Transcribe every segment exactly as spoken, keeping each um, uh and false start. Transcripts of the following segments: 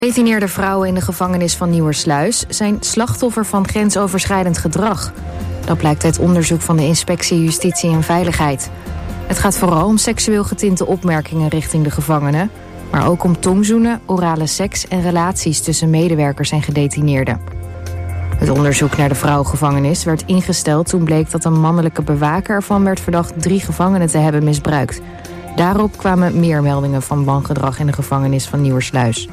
Gedetineerde vrouwen in de gevangenis van Nieuwersluis zijn slachtoffer van grensoverschrijdend gedrag. Dat blijkt uit onderzoek van de Inspectie Justitie en Veiligheid. Het gaat vooral om seksueel getinte opmerkingen richting de gevangenen, maar ook om tongzoenen, orale seks en relaties tussen medewerkers en gedetineerden. Het onderzoek naar de vrouwengevangenis werd ingesteld toen bleek dat een mannelijke bewaker ervan werd verdacht drie gevangenen te hebben misbruikt. Daarop kwamen meer meldingen van wangedrag in de gevangenis van Nieuwersluis.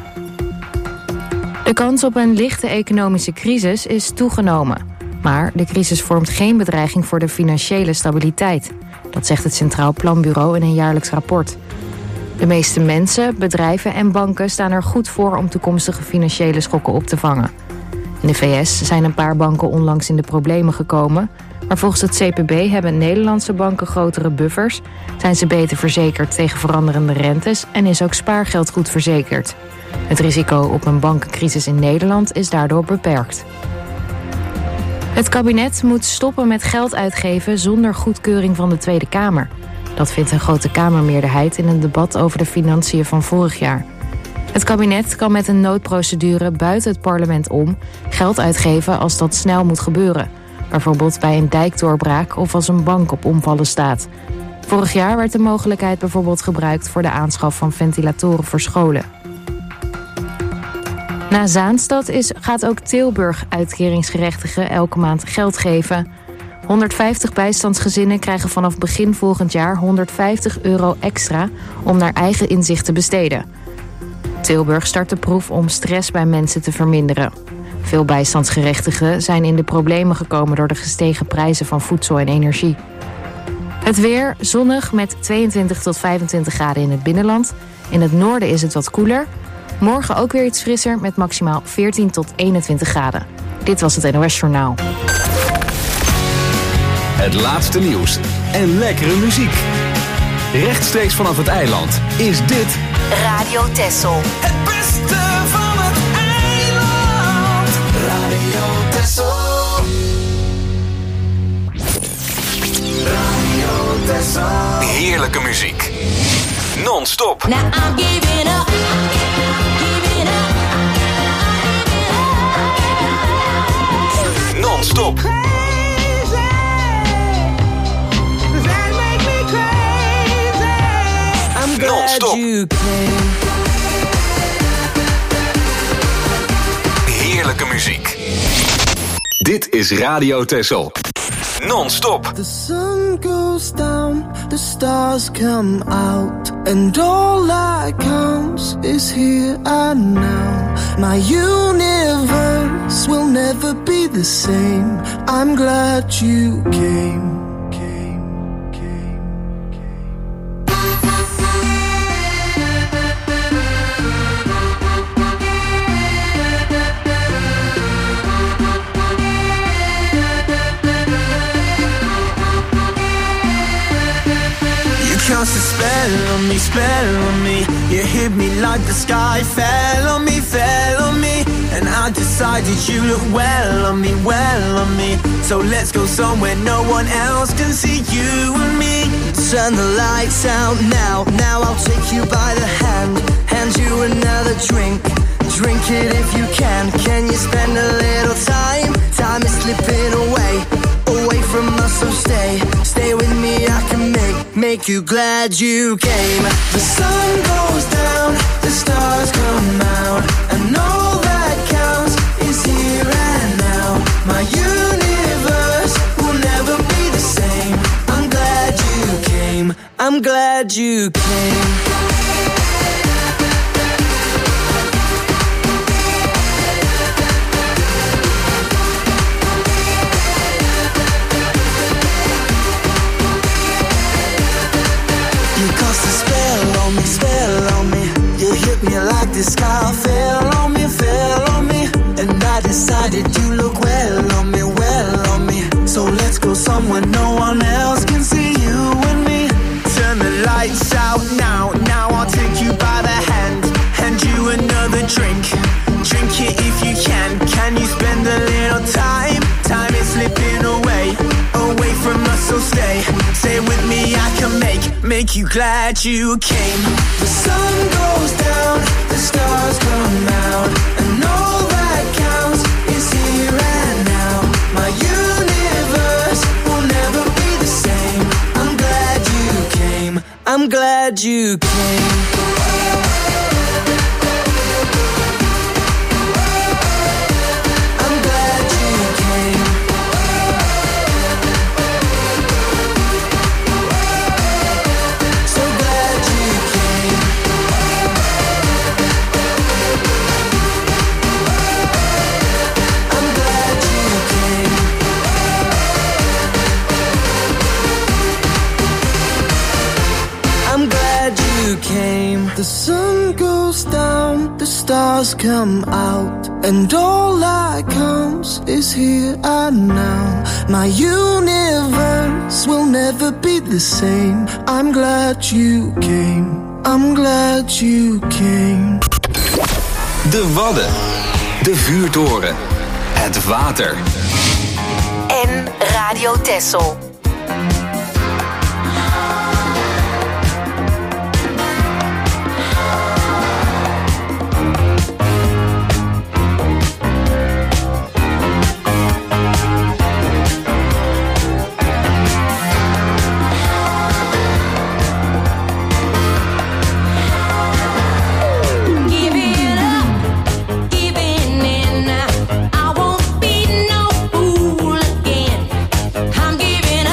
De kans op een lichte economische crisis is toegenomen. Maar de crisis vormt geen bedreiging voor de financiële stabiliteit. Dat zegt het Centraal Planbureau in een jaarlijks rapport. De meeste mensen, bedrijven en banken staan er goed voor om toekomstige financiële schokken op te vangen. In de V S zijn een paar banken onlangs in de problemen gekomen, maar volgens het C P B hebben Nederlandse banken grotere buffers, zijn ze beter verzekerd tegen veranderende rentes en is ook spaargeld goed verzekerd. Het risico op een bankencrisis in Nederland is daardoor beperkt. Het kabinet moet stoppen met geld uitgeven zonder goedkeuring van de Tweede Kamer. Dat vindt een grote Kamermeerderheid in een debat over de financiën van vorig jaar. Het kabinet kan met een noodprocedure buiten het parlement om geld uitgeven als dat snel moet gebeuren. Bijvoorbeeld bij een dijkdoorbraak of als een bank op omvallen staat. Vorig jaar werd de mogelijkheid bijvoorbeeld gebruikt voor de aanschaf van ventilatoren voor scholen. Na Zaanstad is, gaat ook Tilburg uitkeringsgerechtigen elke maand geld geven. honderdvijftig bijstandsgezinnen krijgen vanaf begin volgend jaar honderdvijftig euro extra om naar eigen inzicht te besteden. Tilburg start de proef om stress bij mensen te verminderen. Veel bijstandsgerechtigen zijn in de problemen gekomen door de gestegen prijzen van voedsel en energie. Het weer zonnig met tweeëntwintig tot vijfentwintig graden in het binnenland. In het noorden is het wat koeler. Morgen ook weer iets frisser met maximaal veertien tot eenentwintig graden. Dit was het N O S Journaal. Het laatste nieuws en lekkere muziek. Rechtstreeks vanaf het eiland is dit Radio Texel. Het beste van het eiland. Radio Texel. Radio Texel. heerlijke muziek. Non-stop. Now I'm giving up. Giving up. Non-stop. Non-stop. Heerlijke muziek. Dit is Radio Texel. Non-stop. The sun goes down, the stars come out, and all that counts is here and now. My universe will never be the same. I'm glad you came. Cast a spell on me, spell on me. You hit me like the sky fell on me, fell on me. And I decided you look well on me, well on me. So let's go somewhere no one else can see you and me. Turn the lights out now, now I'll take you by the hand. Hand you another drink, drink it if you can. Can you spend a little time? Time is slipping away, away from us, so stay, stay with me. I can make, make you glad you came. The sun goes down, the stars come out, and all that counts is here and now. My universe will never be the same. I'm glad you came, I'm glad you came. Spell on me, you hit me like the sky fell on me, fell on me. And I decided you look well on me, well on me. So let's go somewhere no one else can see you and me. Turn the lights out now, now I'll take you by the hand. Hand you another drink, drink it if you can. Can you spend a little time? Time is slipping away, away from us, so stay, stay with me. I can make, make make you glad you came. The sun goes down, the stars come out, and all that counts is here and now. My universe will never be the same. I'm glad you came, I'm glad you came. came. The sun goes down, the stars come out, and all that counts is here and now. My universe will never be the same. I'm glad you came, I'm glad you came. De Wadden, de vuurtoren, het water. En Radio Texel. Giving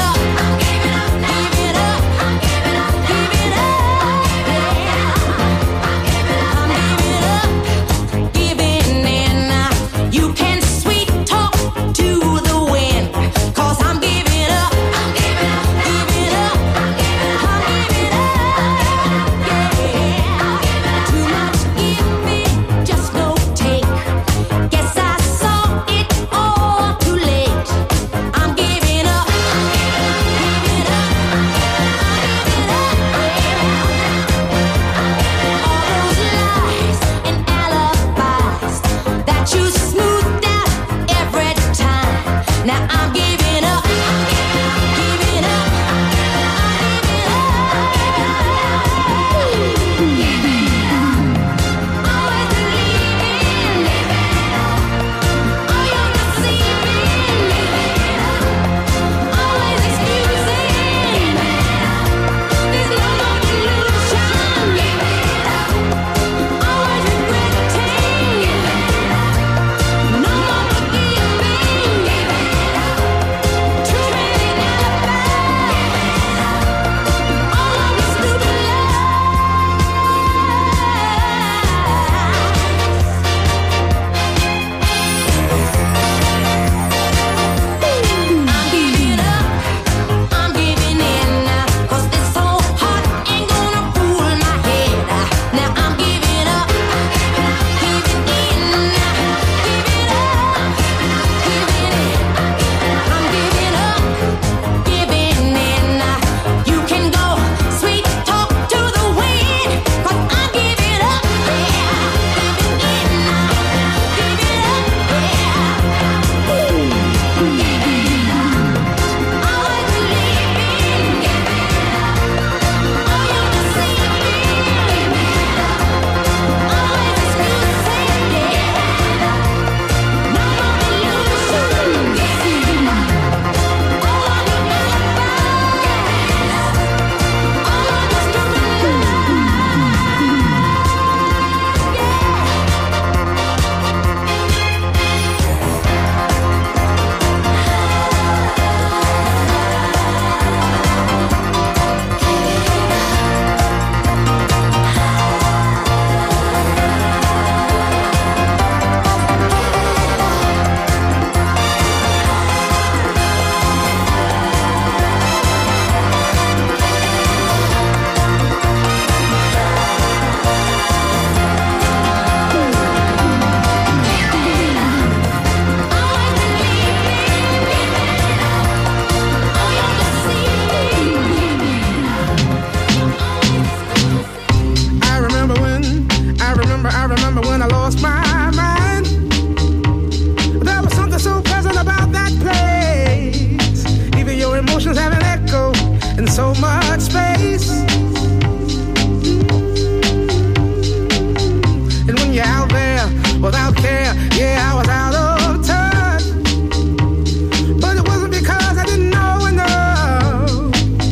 care. Yeah, I was out of touch, but it wasn't because I didn't know enough.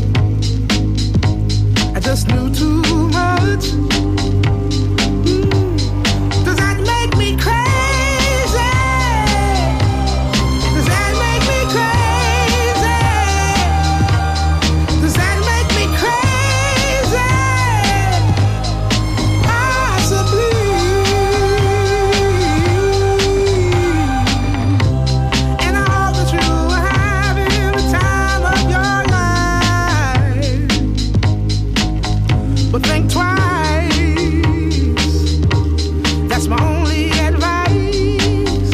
I just knew too much. Mm. Does that make me crazy? Does that make me crazy? Does that make me crazy? Possibly. And I hope that you are having the time of your life. But think twice. That's my only advice.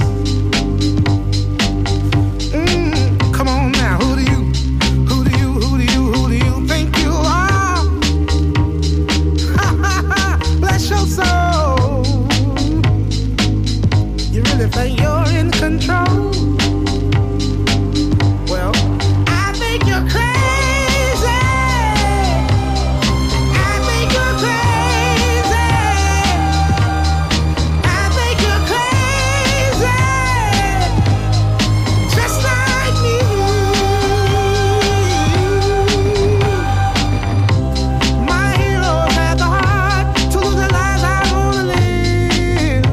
Mm, come on now, who do you, who do you, who do you, who do you think you are? Bless your soul. You really think you're in control? Well, I think you're crazy. I think you're crazy. I think you're crazy. Just like me. My heroes had the heart to lose the lives I wanna live.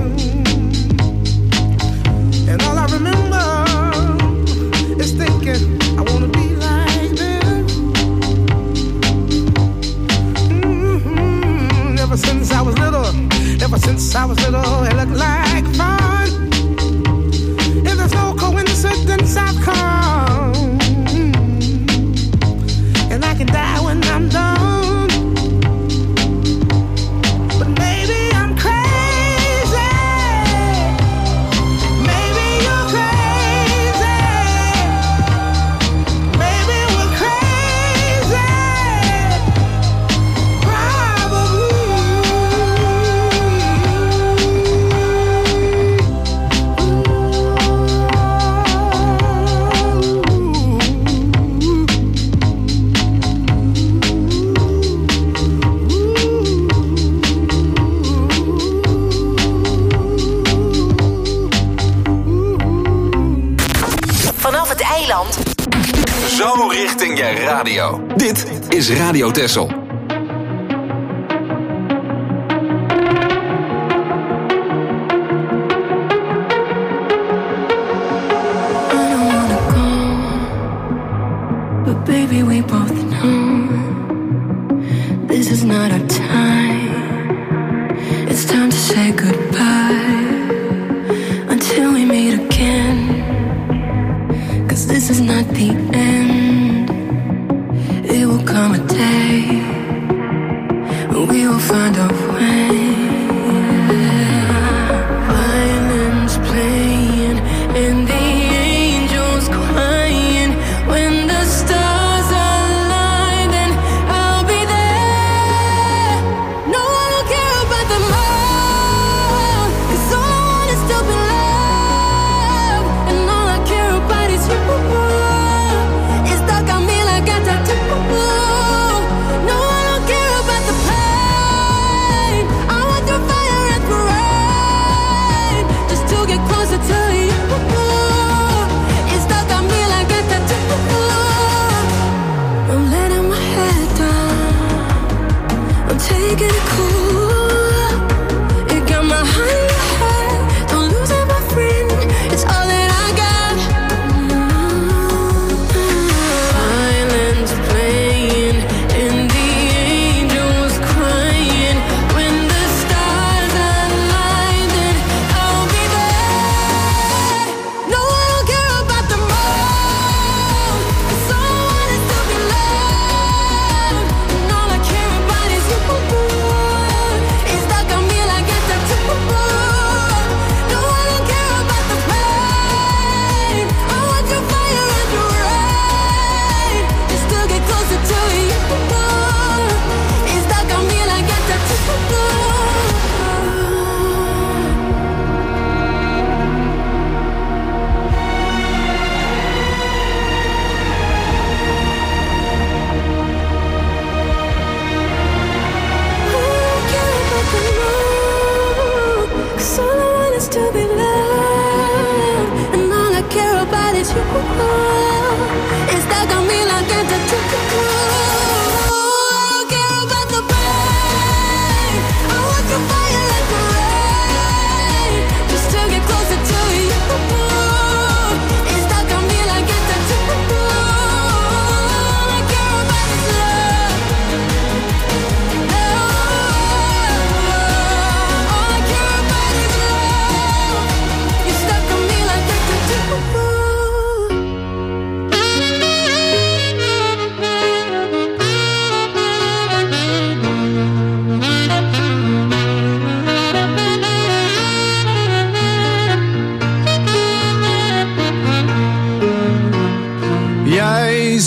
And all I remember is thinking I wanna be like them. Mhm. Ever since I was little, ever since I was little, it looked like fun. If there's no coincidence, I've come, and I can die when I'm done. But maybe I'm crazy. Maybe you're crazy. Maybe we're crazy. Vanaf het eiland Zo richting je radio. Dit is Radio Texel. But baby, we both know this is not our time. It's time to say goodbye until we meet again. 'Cause this is not the end. It will come a day when we will find a way. Violins playing and the angels crying. When the stars align, then I'll be there. No one will care about the more, 'cause all I want is to be loved, and all I care about is you. It's stuck on me like a tattoo. No one will care about the pain. I want through fire and through rain, just to get closer to you. It's stuck on me like a tattoo. I'm letting my head down. I'm taking it cool. You got my heart in your head. Don't lose it, my friend. It's all that I got. Violins playing and the angels crying. When the stars align, then I'll be there. No one will care about the more, 'cause all I want is to be loved, and all I care about is you. It's stuck on me like a tattoo. No one will care about the pain. I want your fire and your rain, just to get closer to you. It's stuck on me like a tattoo. Cause all I want is to be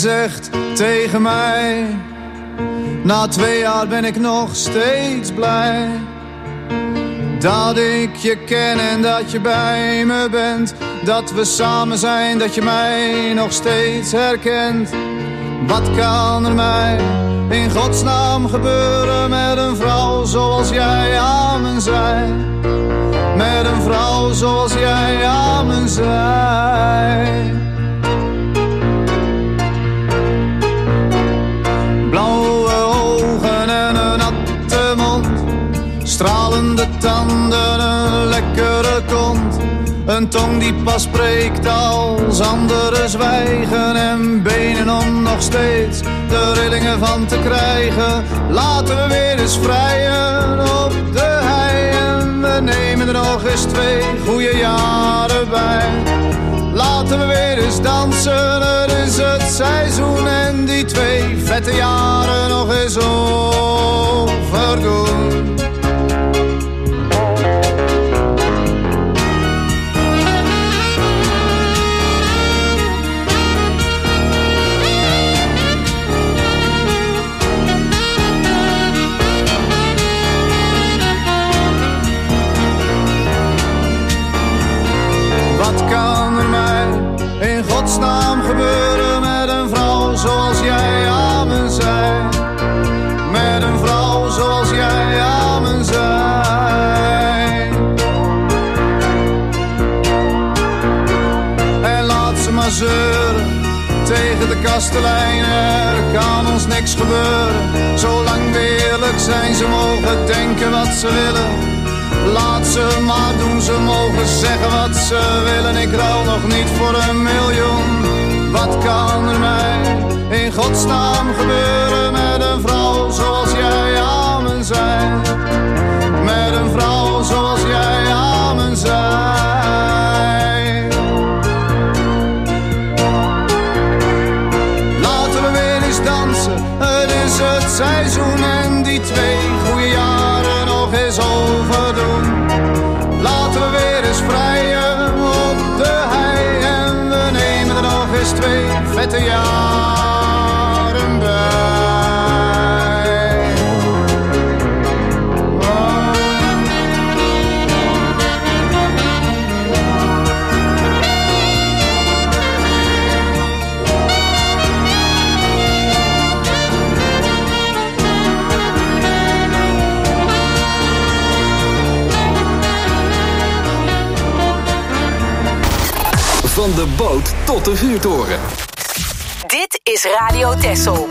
zegt tegen mij: na twee jaar ben ik nog steeds blij dat ik je ken en dat je bij me bent. Dat we samen zijn, dat je mij nog steeds herkent. Wat kan er mij in godsnaam gebeuren met een vrouw zoals jij aan me zij? Met een vrouw zoals jij aan me zij. Blauwe ogen en een natte mond, stralende tanden, een lekkere kont. Een tong die pas spreekt als anderen zwijgen. En benen om nog steeds de rillingen van te krijgen. Laten we weer eens vrijen op de hei. En we nemen er nog eens twee goede jaren bij. Laten we weer eens dansen, het is het seizoen. En die twee vette jaren nog eens overdoen. Wat kan er mij in godsnaam gebeuren met een vrouw zoals jij aan me zij? Met een vrouw zoals jij aan me zij. En laat ze maar zeuren tegen de kastelein. Er kan ons niks gebeuren zolang we eerlijk zijn. Ze mogen denken wat ze willen, laat ze maar doen, ze mogen zeggen wat ze willen. Ik ruil nog niet voor een miljoen. Wat kan er mij in godsnaam gebeuren met een vrouw zoals jij aan me zij? Met een vrouw zoals jij aan me zij. Laten we weer eens dansen, het is het seizoen. En die twee goede jaren nog eens overdoen. Laten we weer eens vrijen op de hei. En we nemen er nog eens twee vette jaren bij. Van de boot tot de vuurtoren. Dit is Radio Texel.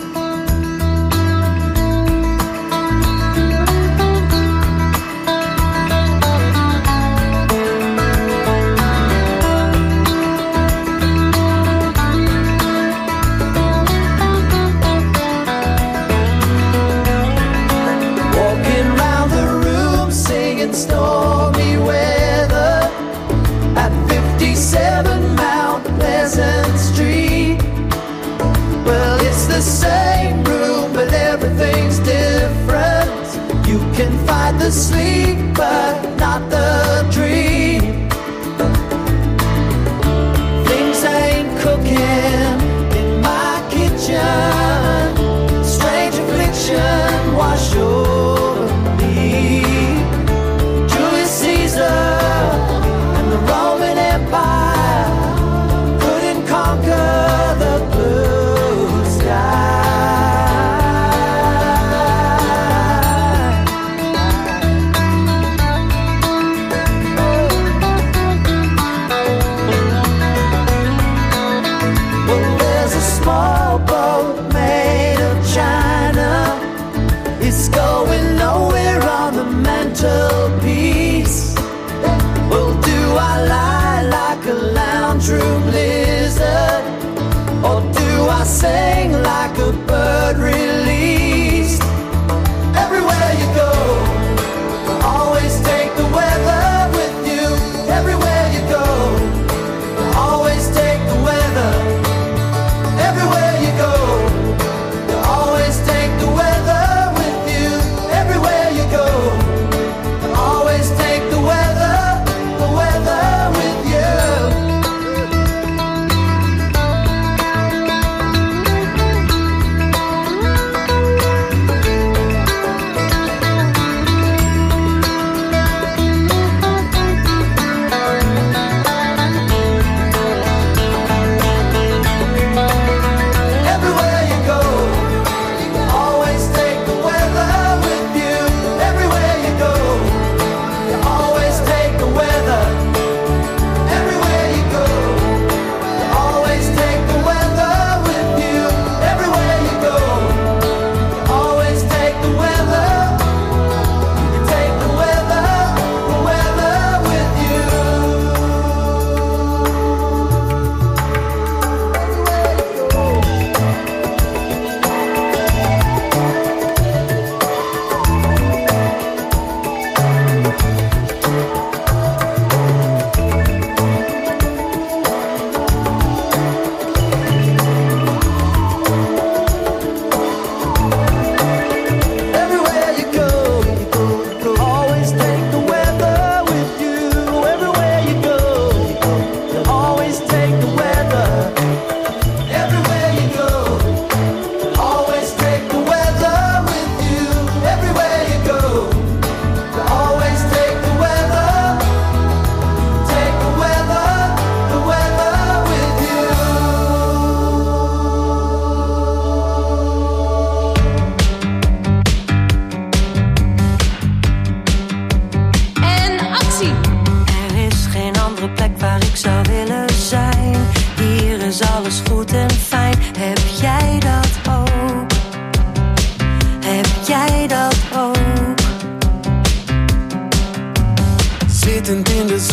Walking round the room singing stormy weather at fifty-seven Mount Pleasant Street. Well, it's the same room, but everything's different. You can fight the sleep, but not the dream. Things ain't cooking in my kitchen. Strange affliction wash over me. Julius Caesar and the Roman Empire couldn't conquer the blue sky.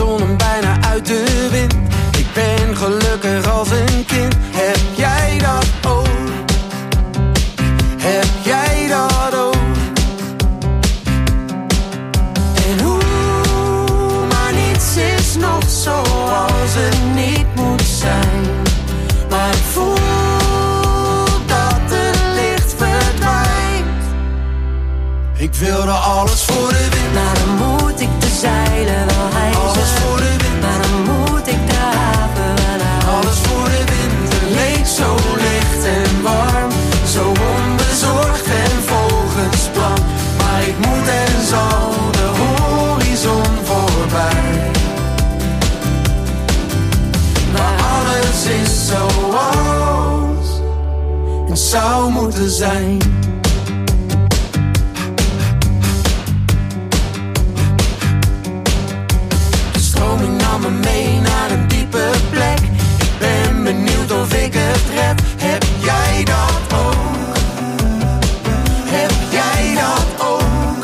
zon hem bijna uit de wind. Ik ben gelukkig als een kind. Heb jij dat ook? Heb jij dat ook? En hoe, maar niets is nog zoals het niet moet zijn. Maar ik voel dat het licht verdwijnt. Ik wilde alles voor de wind. Maar dan moet ik de zeilen wel hijsen. Alles voor de wind. Maar dan moet ik de haven wel uit. Alles voor de wind. Het leek zo licht en warm. Zo onbezorgd en volgens plan. Maar ik moet en zal de horizon voorbij. Maar alles is zoals het zou moeten zijn. De stroming nam me mee naar een diepe plek. Ik ben benieuwd of ik het red. Heb jij dat ook? Heb jij dat ook?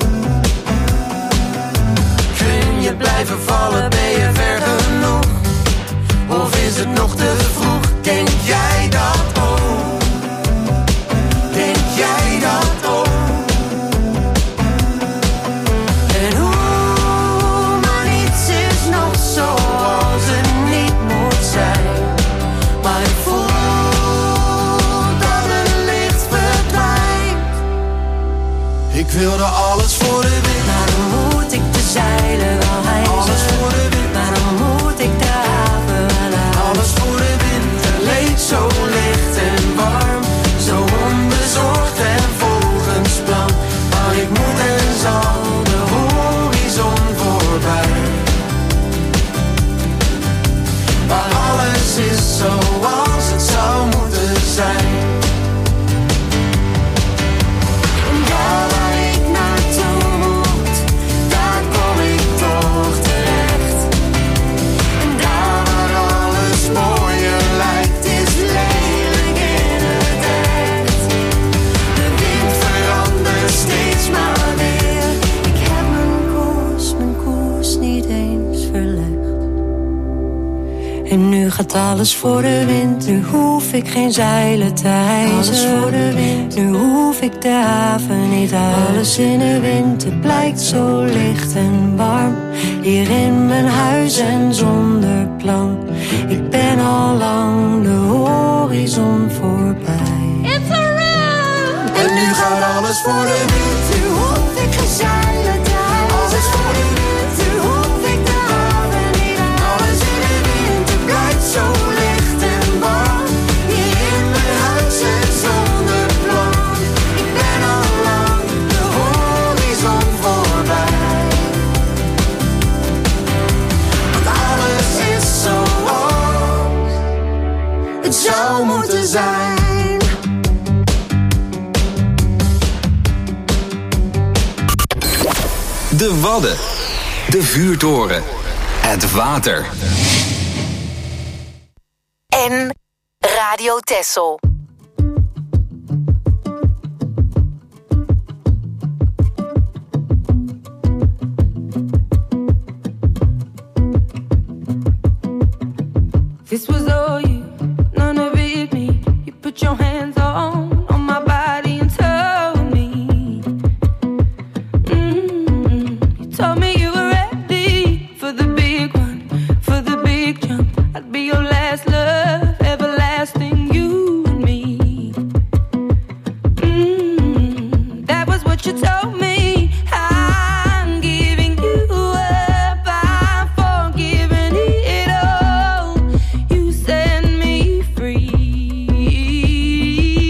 Kun je blijven vallen, ben je ver genoeg? Of is het nog te vroeg? Denk jij dat ook? Denk jij dat ook? En hoe, maar niets is nog zoals het niet moet zijn. Maar ik voel dat het licht verdwijnt. Ik wilde alles voor de wind. Maar dan moet ik de zeilen wel hijsen. Alles voor de wind. Maar dan moet ik de haven wel uit. Alles voor de wind. Het leek zo licht en warm. Zo onbezorgd en volgens plan. Maar ik moet en zal de horizon voorbij. Maar alles is zoals het zou moeten zijn. En daar waar ik naartoe moet, daar kom ik toch terecht. En daar waar alles mooier lijkt, is lelijk in het echt. De wind verandert steeds maar weer. Ik heb mijn koers, mijn koers niet eens verlegd. En nu gaat alles voor de wind. Nu hoef ik geen zeilen te hijsen. Alles voor de wind. Nu hoef ik de haven niet uit. Alles in de wind. Het blijkt zo licht en warm. Hier in mijn huis en zonder plan. Ik ben al lang de horizon voorbij. It's a run! En nu gaat alles voor de wind. Nu hoef ik geen zeilen te hijsen. Alles voor de wind. Nu hoef ik de haven niet uit. Alles in de wind. Het blijkt zo licht en warm. Hier in mijn huis en zonder plan. Ik ben al lang de horizon voorbij. Want alles is zoals het zou moeten zijn. De Wadden. De vuurtoren. Het water. En Radio Texel. This was all you, none of it me. You put your hands on, on my body and told me. Mm-hmm. You told me you were ready for the big one, for the big jump. I'd be your last love, everlasting, you and me. Mm-hmm. That was what you told me. I'm giving you up, I'm forgiving it all. You set me free.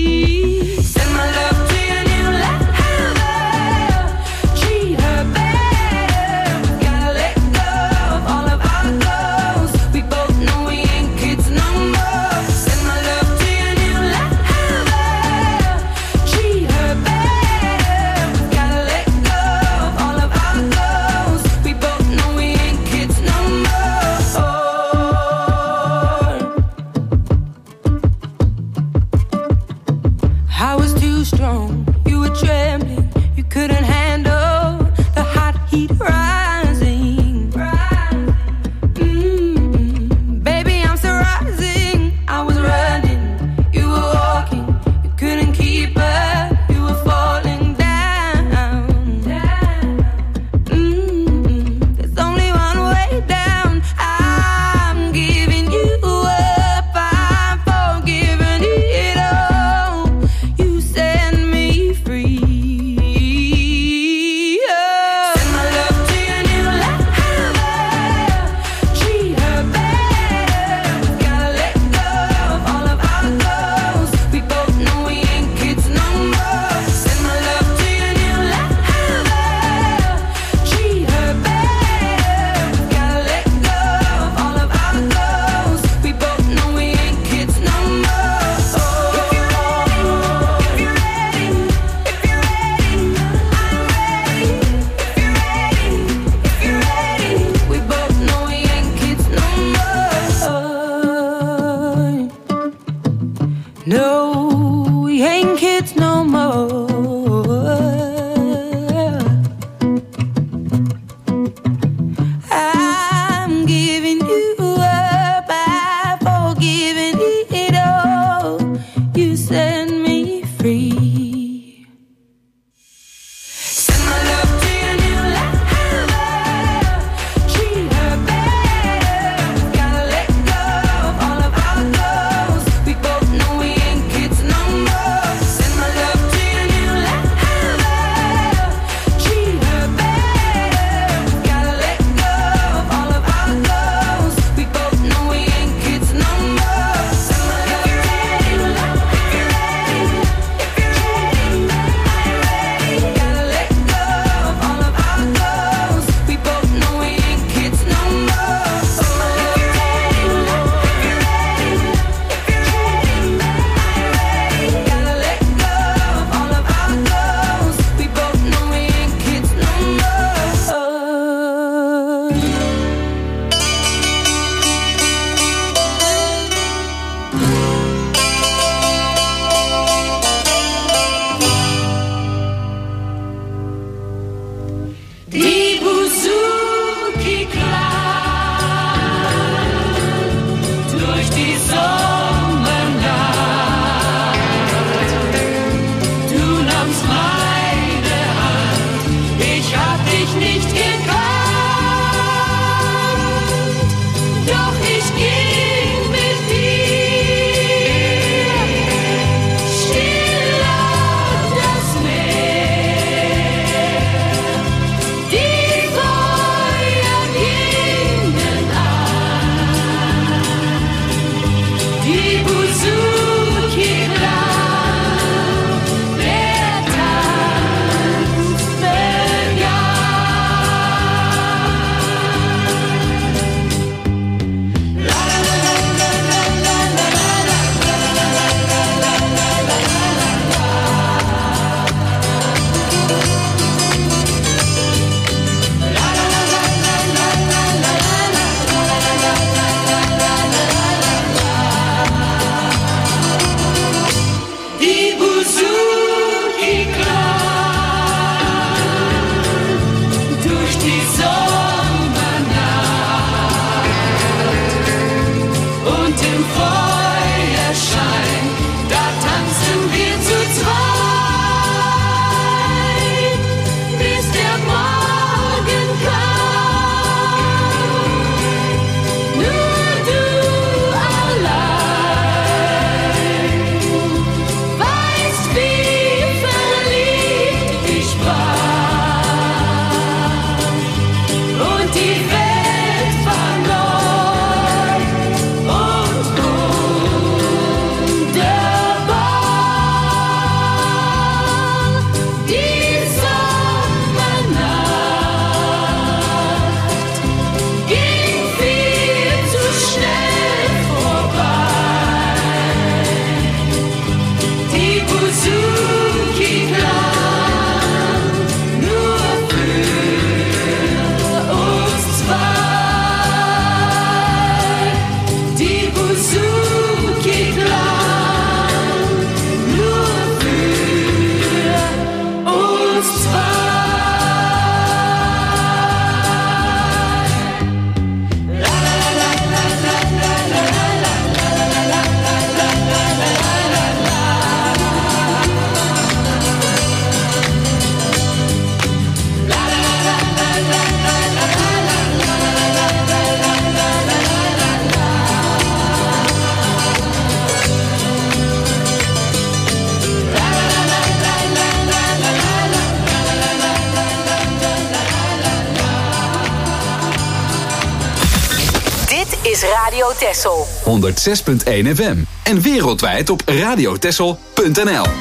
is Radio Texel. honderdzes punt één F M. En wereldwijd op radiotexel punt n l.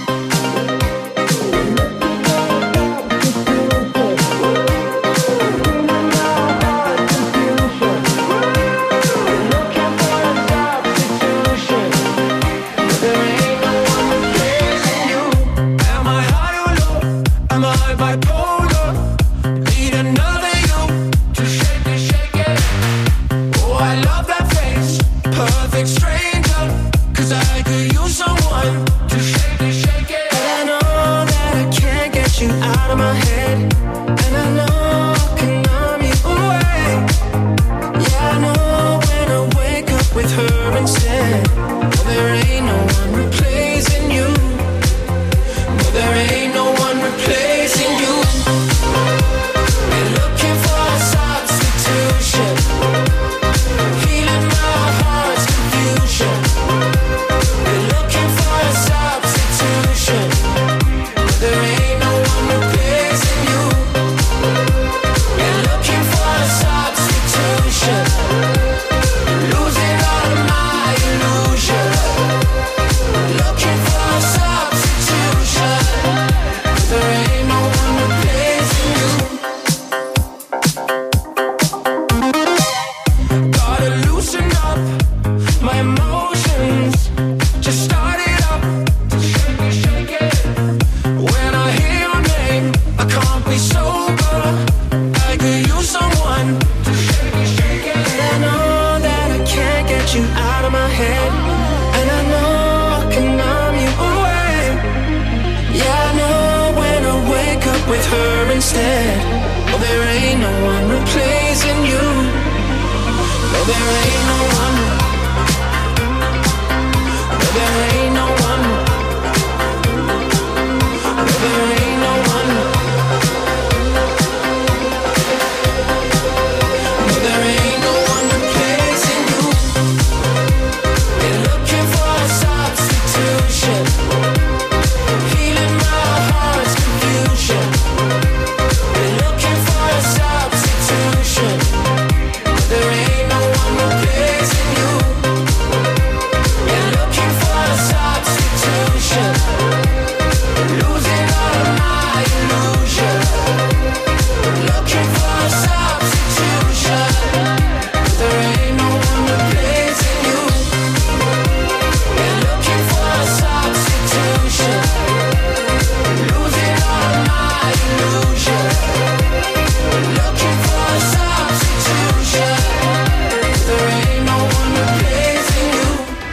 one replacing you. We're looking for a substitution. Losing all of my illusion. Looking for a substitution. There ain't no one replacing you. We're looking for a substitution. Losing all of my illusion. Looking for a substitution. There ain't no one replacing you.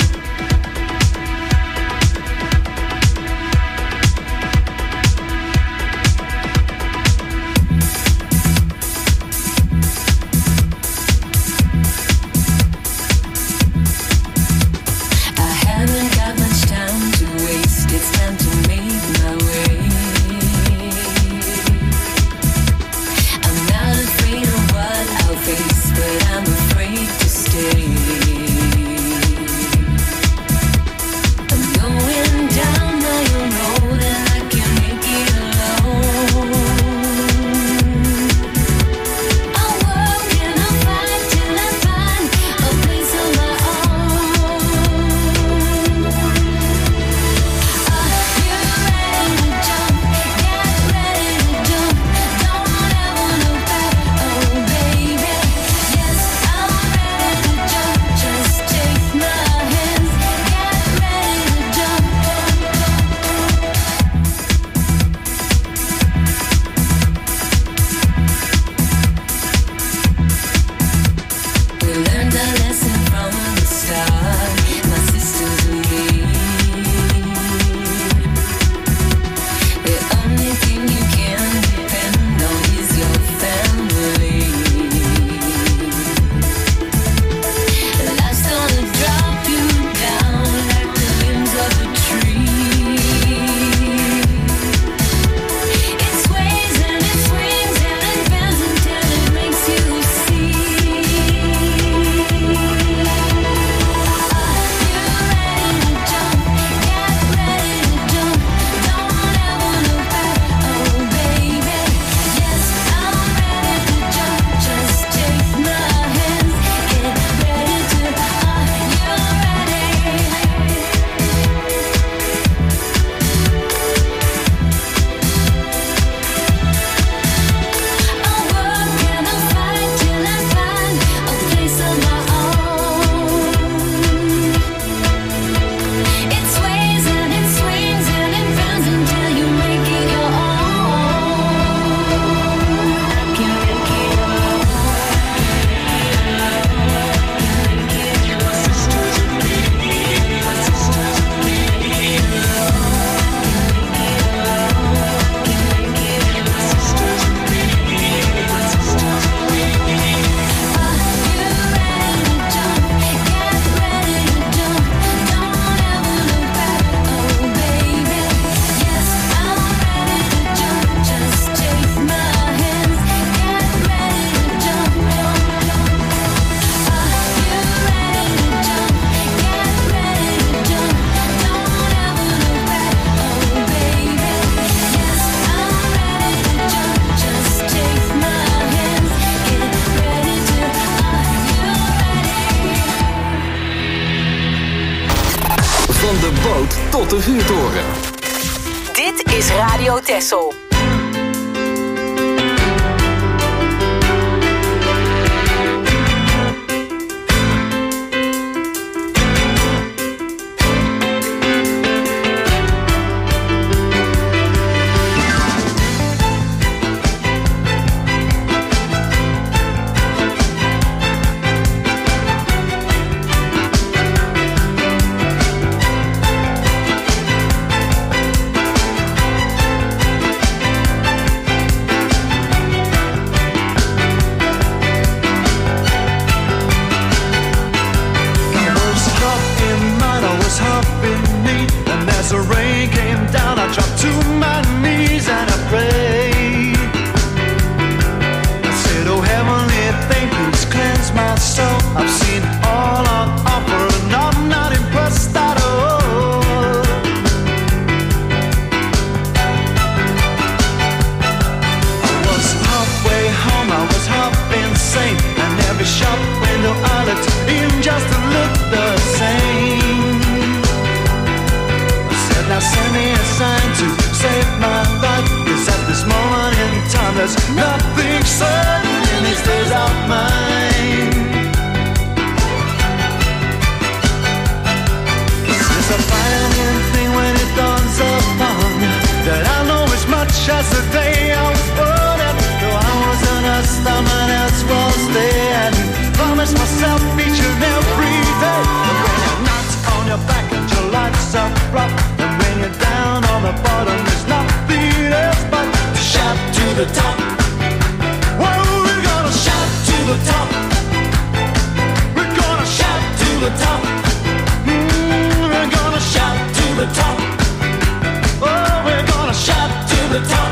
I haven't got much time to waste. It's time to make my way. I'm not afraid of what I'll face, but I'm afraid to stay. I'm going down my own road and I can't make it alone. I'll work and I'll fight till I find a place of my own. Are you ready to jump? Get ready to jump. Don't ever look back, oh baby. Yes, I'm ready to jump. Just take my hands. Get ready to jump. We learned our lesson from the start, my sisters and me. The only thing you can depend on is your family. Life's gonna drop you down like the limbs of a tree. It sways and it swings and it bends until it makes you see. Are you ready to jump? Get ready to jump. Don't ever look back, oh baby. Yes, I'm ready to jump. Just take my hands. Get ready to. Are you ready? I'll work and I'll fight till I find a place of my own. It sways and it swings and it bends until you make it your own. I can make it alone. My sisters and me, my sisters and me, my sisters and me, my sisters and me. Are you ready to jump? Get ready to jump. Don't ever look back, oh baby. Yes, I'm ready to jump. Just take my hands. Get ready to jump. Are you ready to jump? Get ready to jump. Don't ever look back, oh baby. Yes, I'm ready to jump. Just take my hands. Get ready to. Are you ready? Van de boot tot de vuurtoren. Dit is Radio Texel. shop window I looked there's nothing certain in these days of mine. It's a finding thing when it dawns upon me that I know as much as the day I was born. And though I wasn't a someone else was there, and promised myself each and every day that when you're not on your back and your life's up rough, and when you're down on the bottom, there's nothing else but to shout to the top. Well, we're gonna shout to the top. We're gonna shout to the top. Mm, we're gonna shout to the top. Oh, we're gonna shout to the top.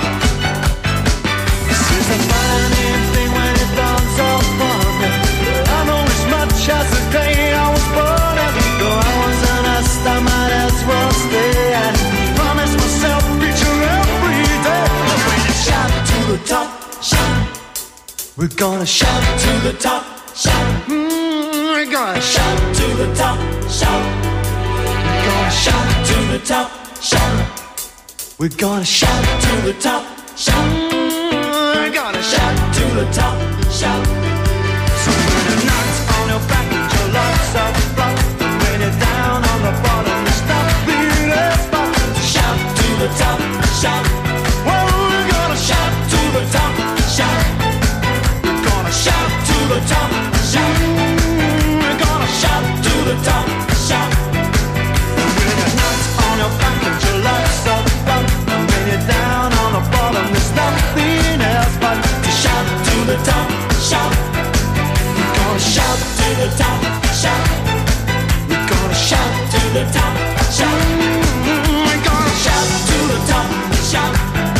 This is a funny thing when it dawns upon me. I know as much as the day I was born, and though I wasn't a star, might as well stay. And promise myself each and every day that when you shout to the top, shout. We're gonna shout to the top, shout. Mm, we're gonna shout to the top, shout. We're gonna shout to the top, shout. We're gonna shout to the top, shout. Mm, we're gonna shout to the top, shout. So when you're not on your back and your life's up front, and when you're down on the bottom, there's nothing else but to shout to the top, shout. Well, we're gonna shout to the top, shout. We're gonna shout to the top, shout. We're gonna shout to the top, shout. And when you're not on your back and your life's up front, and when you're down on the bottom, there's nothing else but to shout to the top, shout. We're gonna shout to the top, shout. We're gonna shout to the top, shout. We're gonna shout to the top, shout.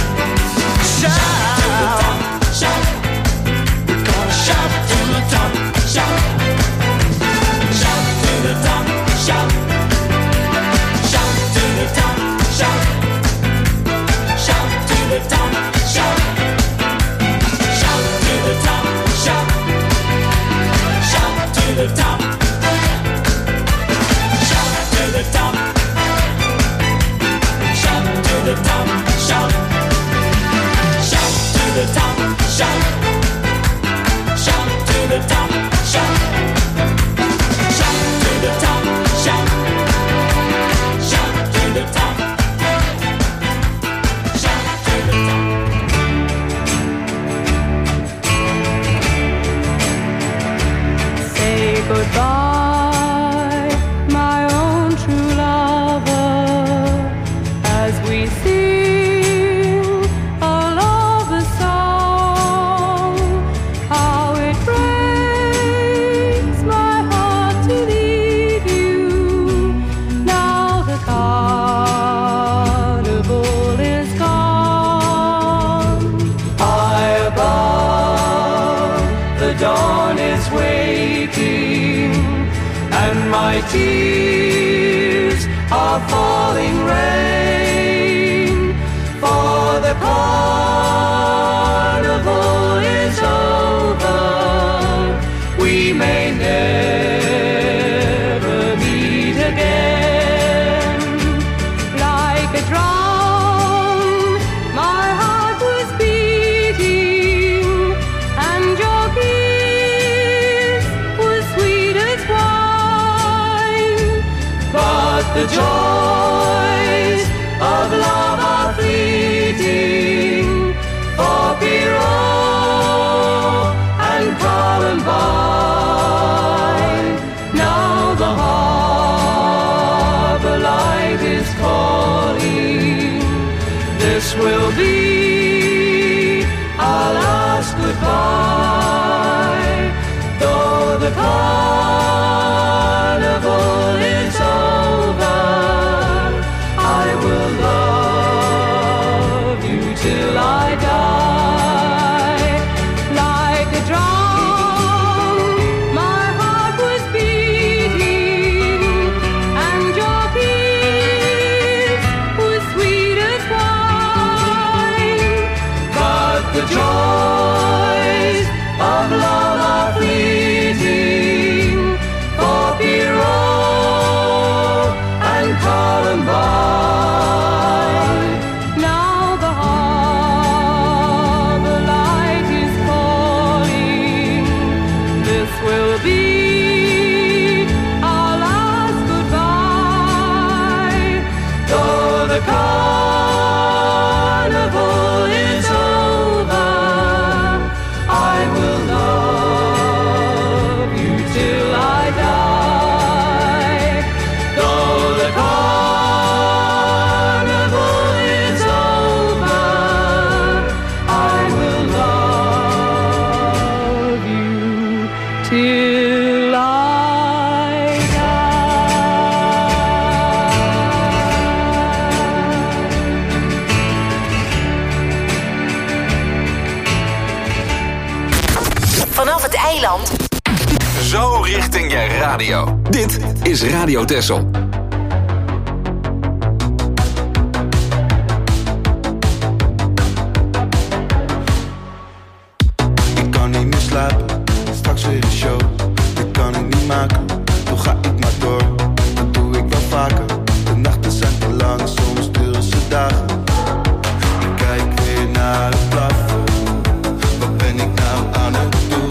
Shout to the top, shout. We're gonna shout to the top, shout. Shout to the top, shout. Shout to the top, shout. Shout to the top, shout. Shout to the top, shout. Shout to the top. Shout to the top. Shout to the top, shout. Shout to the top, shout. Shout to the top, shout. Shout to the top, shout. Shout to the top. Shout to the top. Say goodbye, my own true lover, as we sing a lover song. How it breaks my heart to leave you. Now the carnival is gone. High above, the dawn is waiting, and my tears are falling rain. For the carnival is over, we may never meet again. Like a drum, my heart was beating, and your kiss was sweet as wine. But the joys of love are fleeting, for Pierrot and Columbine. Now the harbor light is calling. This will be our last goodbye. Though the carnival is over, I will love you till I die. Like a drum, my heart was beating, and your kiss was sweet as wine. But the joys of love are fleeting, vind jij radio. Dit is Radio Texel. Ik kan niet meer slapen, straks weer een show. Dit kan ik niet maken, toch ga ik maar door. Dat doe ik wel vaker, de nachten zijn te lang, soms duren ze dagen. Ik kijk weer naar het plafond, wat ben ik nou aan het doen?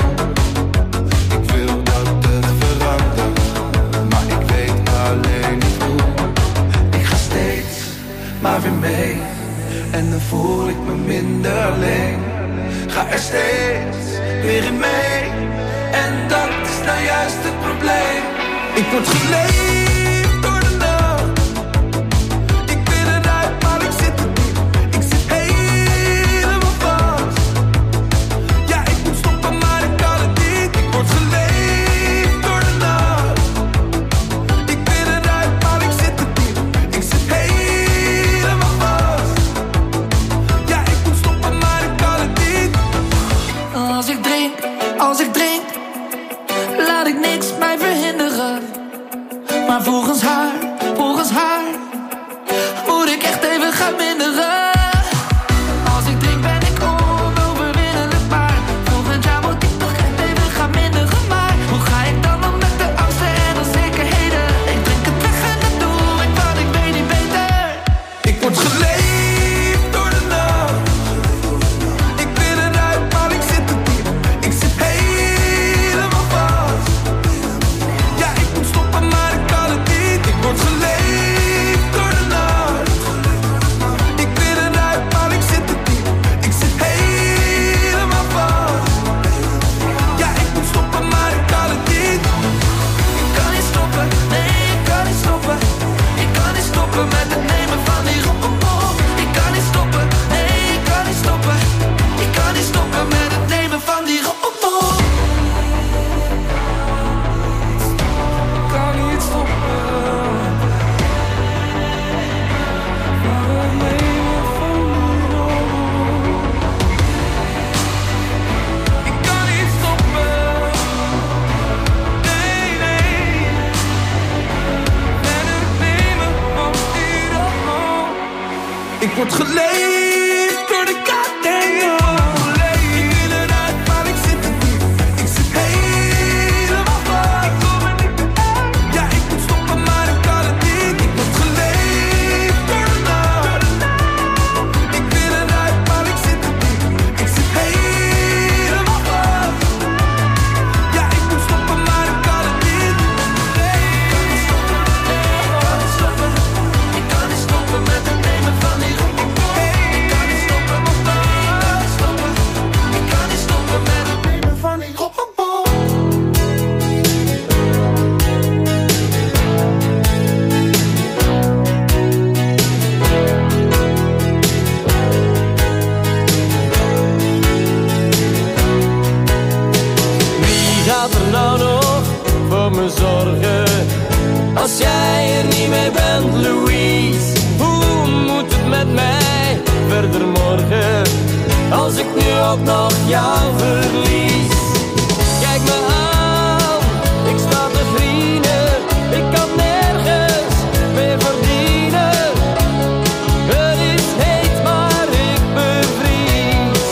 Ik wil dat het verandert, maar ik weet alleen niet hoe. Ik ga steeds maar weer mee, en dan voel ik me minder alleen. Ga er steeds weer in mee, en dat is nou juist het probleem. Ik word geleefd door de nacht. Ik ben eruit, maar ik zit er diep. Ik zit helemaal vast. Ja, ik moet stoppen, maar ik kan het niet. Ik word geleefd door de nacht. Ik ben eruit, maar ik zit er diep. Ik zit helemaal vast. Ja, ik moet stoppen, maar ik kan het niet. Als ik drink, als ik drink, laat ik niks mij verhinderen. Maar volgens haar, volgens haar, moet ik echt even gaan minderen. Als ik drink ben ik onoverwinnelijk, maar volgend jaar moet ik toch echt even gaan minderen. Maar hoe ga ik dan om met de angsten en onzekerheden? Ik drink het weg en dat doe ik, want ik weet niet beter. Ik word geleefd door de nacht. Ik ben eruit, maar ik zit er diep. Ik zit helemaal vast. Ja, ik moet stoppen, maar ik kan het niet. Ik word geleefd door de nacht. Ik ben eruit, maar ik zit er diep. Ik zit helemaal vast. Ja, ik moet stoppen, maar ik kan het niet. Ik kan niet stoppen, nee, ik kan niet stoppen. Ik kan niet stoppen met het nemen van die rommel. Ik kan niet stoppen, nee, ik kan niet stoppen. Ik kan niet stoppen met het nemen van die rommel. Ik kan niet stoppen. Ik kan niet stoppen. Nee, nee. Met het nemen van die rommel. Ik word geleefd door de kat en jou. Ik wil eruit, maar ik zit er diep. Ik zit helemaal vast. Ik kom er niet meer uit. Ja, ik moet stoppen, maar ik kan het niet. Ik word geleefd door de nacht. Ik wil eruit, maar ik zit er diep. Ik zit helemaal vast. Ja, ik moet stoppen, maar ik kan het niet. Ik kan niet stoppen, nee, ik kan niet stoppen. Ik kan niet stoppen met het nemen van die rommel. Ik kan niet stoppen, nee, ik kan niet stoppen. Ik kan niet stoppen met het nemen van die rommel. Wie gaat er nou nog voor me zorgen? Als jij er niet meer bent, Louise. Hoe moet het met mij verder morgen? Als ik nu ook nog jou verlies. Kijk me aan, ik sta te vrienden. Ik kan nergens meer verdienen. Het is heet, maar ik bevries.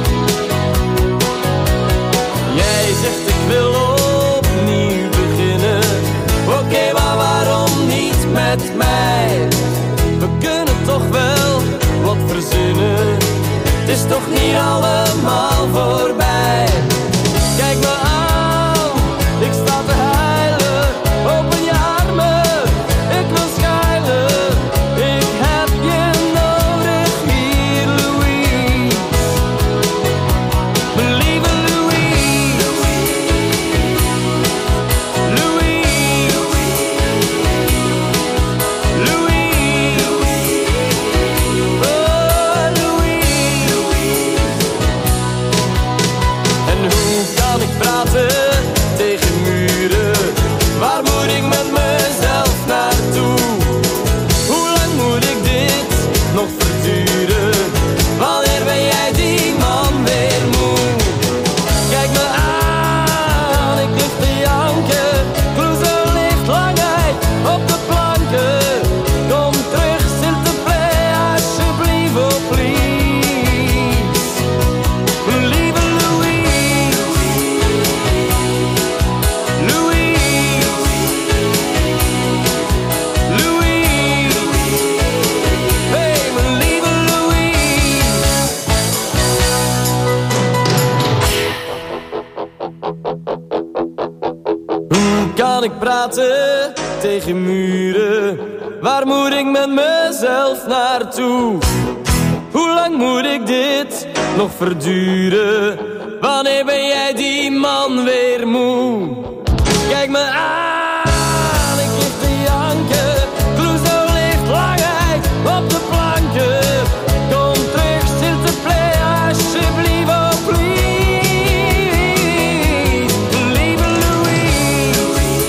Jij zegt ik wil opnieuw beginnen. Oké, maar waarom niet met mij? We kunnen toch wel wat verzinnen. Het is toch niet allemaal voorbij. Kijk me aan, ik sta te huilen. Open je armen, ik wil schuilen. Ik heb je nodig hier, Louise. Mijn lieve Louise. Louise. Hoe kan ik praten tegen muren? Waar moet ik met mezelf naartoe? Hoe lang moet ik dit nog verduren? Wanneer ben jij die man weer moe? Kijk me aan, ik lig te janken. Clouseau ligt langheid op de planken. Kom terug, s'il te plaît, alsjeblieft, oh please. Lieve Louise,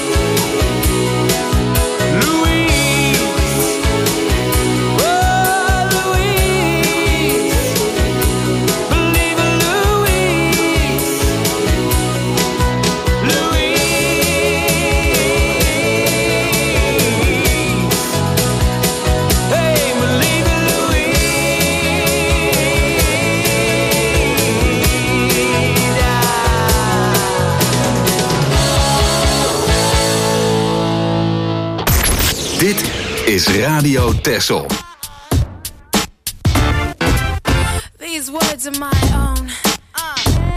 Louise, oh Louise, lieve Louise, Louise. Hey, mijn lieve Dit is Radio Texel. These words are my own. Uh,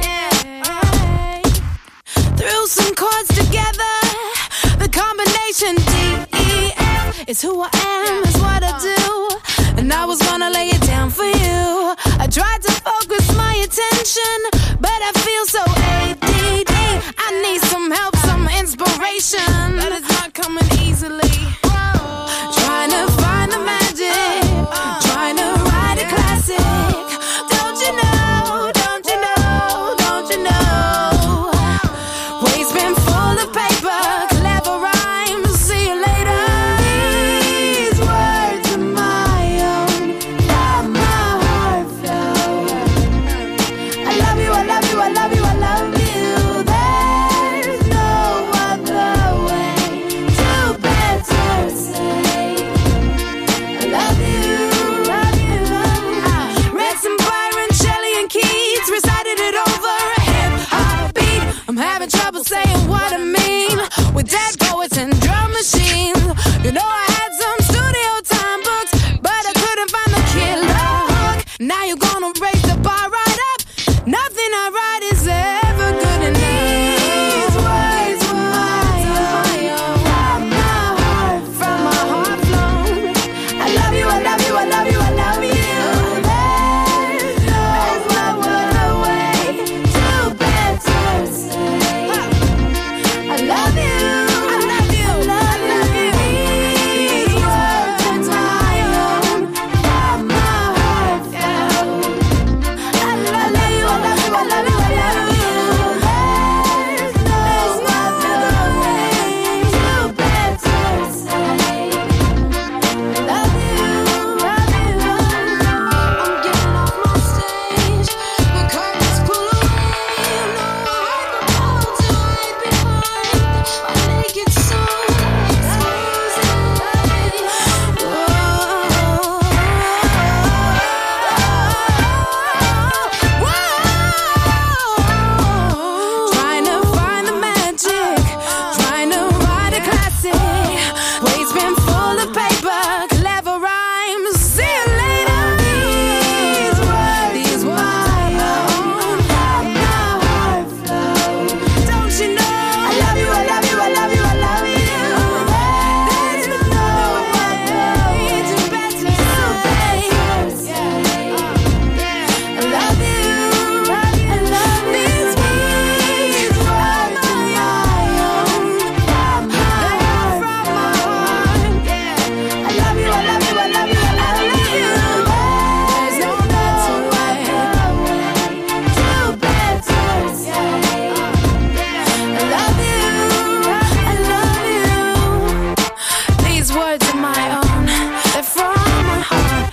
yeah. Threw some chords together. The combination D E F is who I am, is what I do. And I was gonna lay it down for you. I tried to focus my attention, but I feel so A D D. I need some help, some inspiration, but it's not coming easily. Trying to find the magic, trying to write a classic. Don't you know, don't you know, don't you know? Waste bin full of paper, clever rhymes, see you later. These words are my own, from my heart flow. I love you, I love you, I love you, I love you. There's no other way to better say I love you, love you, love you. I read some Byron, Shelley, and Keats, recited it over a hip hop beat. I'm having trouble saying what I mean with dead poets and drum machines. You know I had some studio time books, but I couldn't find the killer hook. Now you're gonna raise the bar right up. Nothing I write is ever good enough. These words were my own, from my heart, from my heart flown. I love you, I love you, I love you, I love you. There's no other way to better say I love you, I love you, I love you. These words are my own, from my heart flown. I love you, I love you, I love you, I love you. There's no other way to better say I love you, love you, love you. I'm getting off my stage, the curtains pull away. You know I have to hide behind my naked soul. Trying to find the magic, trying to write a classic. Wade's been full of paper, clever rhymes. See you later. These words, these words my own, from my heart flow. Don't you know? I love you, I love you, I love you, I love you. There's no way to better say I love you, love you, love you. These words are my own, from my heart, from my heart. I love you, I love you, I love you, I love you. There's no better way to better say I love you, I love you. These words are my own, they're from my heart.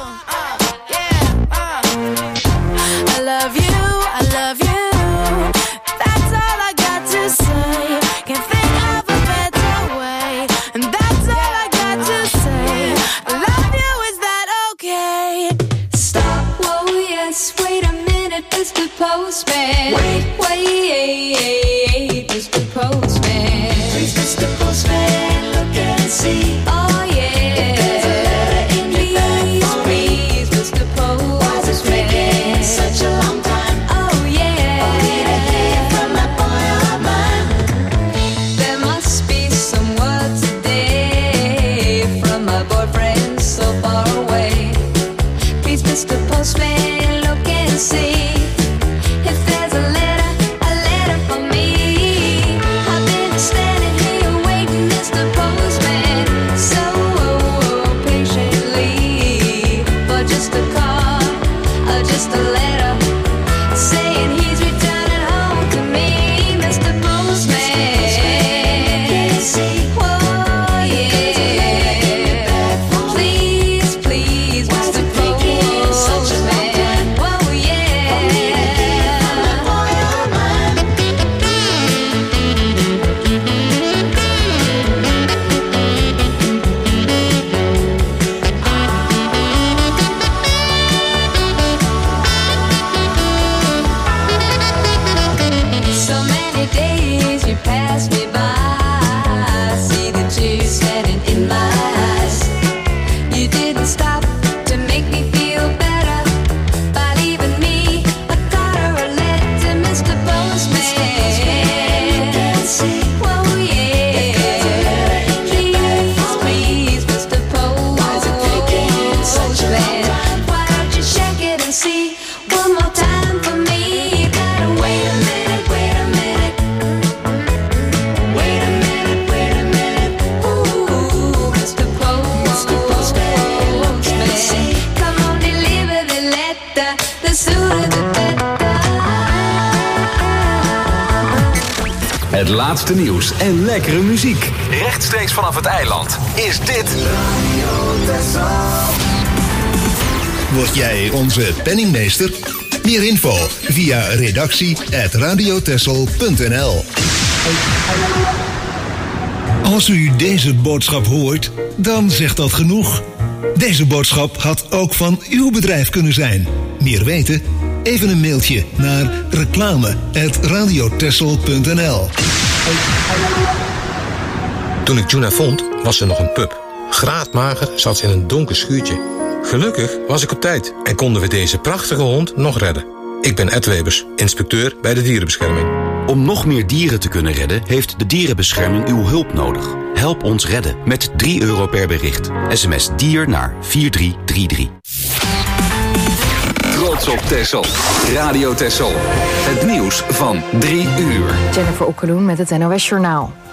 I love you, I love you. That's all I got to say. Can't think of a better way. And that's all I got to say. I love you, is that okay? Stop, whoa, yes, wait a minute, Mister Postman. Wait, wait, Mister Postman. Please, Mister Postman, look and see. Oh, yeah. There's a letter in your bag for me. Please, Mister Postman. Why's it taking such a long time? Oh, yeah. Only to hear from that boy of mine. There laatste nieuws en lekkere muziek. Rechtstreeks vanaf het eiland is dit Word jij onze penningmeester? Meer info via redactie at radiotessel punt n l. Als u deze boodschap hoort, dan zegt dat genoeg. Deze boodschap had ook van uw bedrijf kunnen zijn. Meer weten? Even een mailtje naar reclame at radiotessel punt n l. Toen ik Juna vond, was ze nog een pup. Graadmager zat ze in een donker schuurtje. Gelukkig was ik op tijd en konden we deze prachtige hond nog redden. Ik ben Ed Webers, inspecteur bij de dierenbescherming. Om nog meer dieren te kunnen redden, heeft de dierenbescherming uw hulp nodig. Help ons redden met drie euro per bericht. S M S dier naar vier drie drie drie. Trots op Texel. Radio Texel. Het nieuws van drie uur. Jennifer Okkeloen met het N O S Journaal.